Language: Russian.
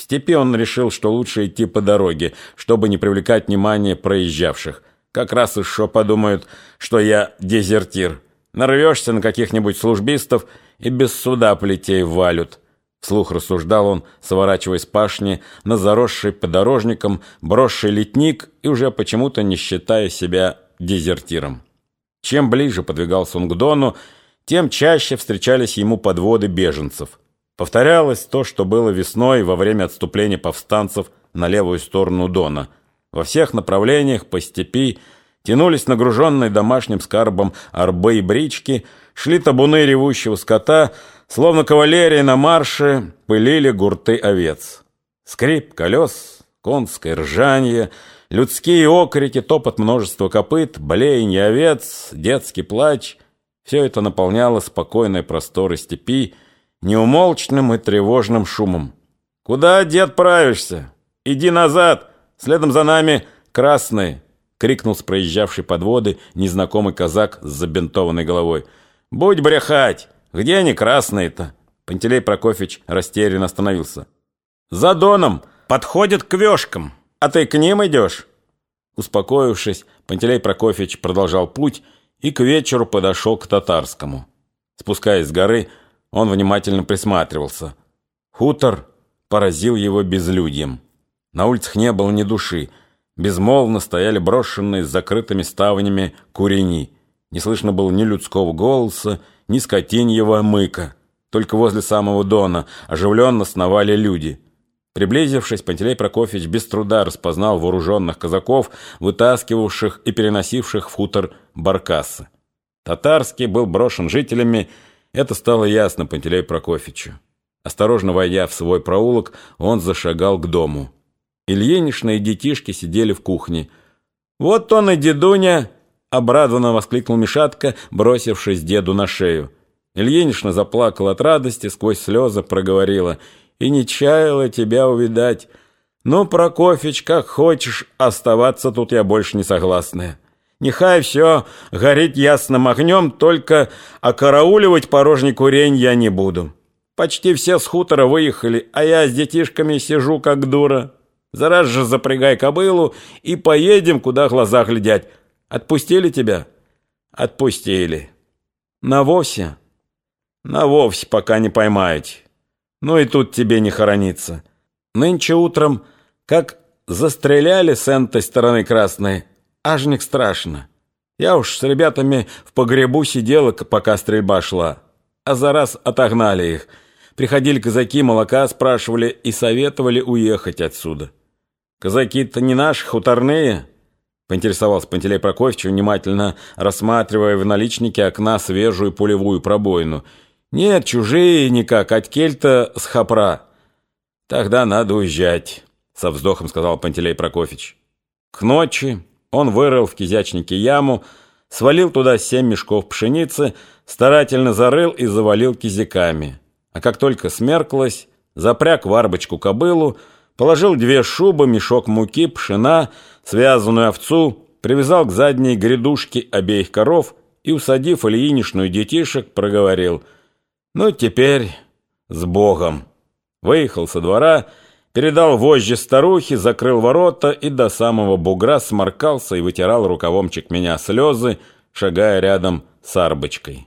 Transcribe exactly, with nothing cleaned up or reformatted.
степи он решил, что лучше идти по дороге, чтобы не привлекать внимание проезжавших. Как раз и шо подумают, что я дезертир. Нарвешься на каких-нибудь службистов и без суда плетей валют. Вслух рассуждал он, сворачивая с пашни на заросший подорожником брошенный литник и уже почему-то не считая себя дезертиром. Чем ближе подвигался он к Дону, тем чаще встречались ему подводы беженцев. Повторялось то, что было весной во время отступления повстанцев на левую сторону Дона. Во всех направлениях по степи тянулись нагруженные домашним скарбом арбы и брички, шли табуны ревущего скота, словно кавалерия на марше пылили гурты овец. Скрип колес, конское ржанье, людские окрики, топот множества копыт, блеяние овец, детский плач — все это наполняло спокойные просторы степи неумолчным и тревожным шумом. «Куда, дед, правишься? Иди назад! Следом за нами красные!» — крикнул с проезжавшей подводы незнакомый казак с забинтованной головой. «Будь брехать! Где они красные-то?» Пантелей Прокофьевич растерянно остановился. «За Доном! Подходят к вешкам! А ты к ним идешь?» Успокоившись, Пантелей Прокофьевич продолжал путь и к вечеру подошел к Татарскому. Спускаясь с горы, он внимательно присматривался. Хутор поразил его безлюдьем. На улицах не было ни души. Безмолвно стояли брошенные с закрытыми ставнями курени. Не слышно было ни людского голоса, ни скотиньего мыка. Только возле самого Дона оживленно сновали люди. Приблизившись, Пантелей Прокофьевич без труда распознал вооруженных казаков, вытаскивавших и переносивших в хутор баркасы. Татарский был брошен жителями. Это стало ясно Пантелею Прокофьевичу. Осторожно войдя в свой проулок, он зашагал к дому. Ильинишна и детишки сидели в кухне. «Вот он и дедуня!» — обрадованно воскликнул Мишатка, бросившись деду на шею. Ильинишна заплакала от радости, сквозь слезы проговорила: «И не чаяла тебя увидать. Ну, Прокофьич, как хочешь, оставаться тут я больше не согласная. Нехай все горит ясным огнем, только окарауливать порожний курень я не буду. Почти все с хутора выехали, а я с детишками сижу, как дура. Зараз же запрягай кобылу и поедем, куда глаза глядят. Отпустили тебя?» «Отпустили. На вовсе?» «На вовсе, пока не поймаете. Ну и тут тебе не хорониться. Нынче утром, как застреляли с этой стороны красной, ажник страшно. Я уж с ребятами в погребу сидела, пока стрельба шла, а за раз отогнали их. Приходили казаки, молока спрашивали и советовали уехать отсюда». «Казаки-то не наши, хуторные?» — поинтересовался Пантелей Прокофьевич, внимательно рассматривая в наличнике окна свежую пулевую пробоину. «Нет, чужие никак, от кельта с хопра». «Тогда надо уезжать», — со вздохом сказал Пантелей Прокофьевич. К ночи он вырыл в кизячнике яму, свалил туда семь мешков пшеницы, старательно зарыл и завалил кизяками. А как только смерклось, запряг в арбочку кобылу, положил две шубы, мешок муки, пшена, связанную овцу, привязал к задней грядушке обеих коров и, усадив Ильинишну и детишек, проговорил: «Ну, теперь с Богом». Выехал со двора, передал вожжи старухе, закрыл ворота и до самого бугра сморкался и вытирал рукавом чекменя слезы, шагая рядом с арбочкой.